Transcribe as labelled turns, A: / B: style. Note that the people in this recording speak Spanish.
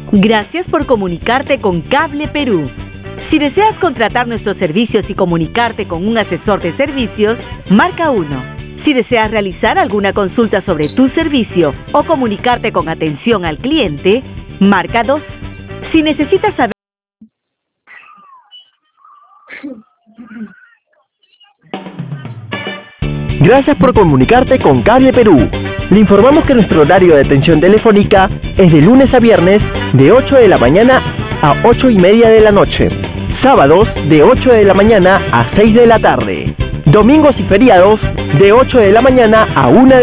A: Gracias por comunicarte con Cable Perú. Si deseas contratar nuestros servicios y comunicarte con un asesor de servicios, marca 1. Si deseas realizar alguna consulta sobre tu servicio o comunicarte con atención al cliente, marca 2. Si necesitas saber...
B: Gracias por comunicarte con Cable Perú. Le informamos que nuestro horario de atención telefónica es de lunes a viernes de 8 de la mañana a 8:30 de la noche. Sábados de 8 de la mañana a 6 de la tarde. Domingos y feriados de 8 de la mañana a 1 de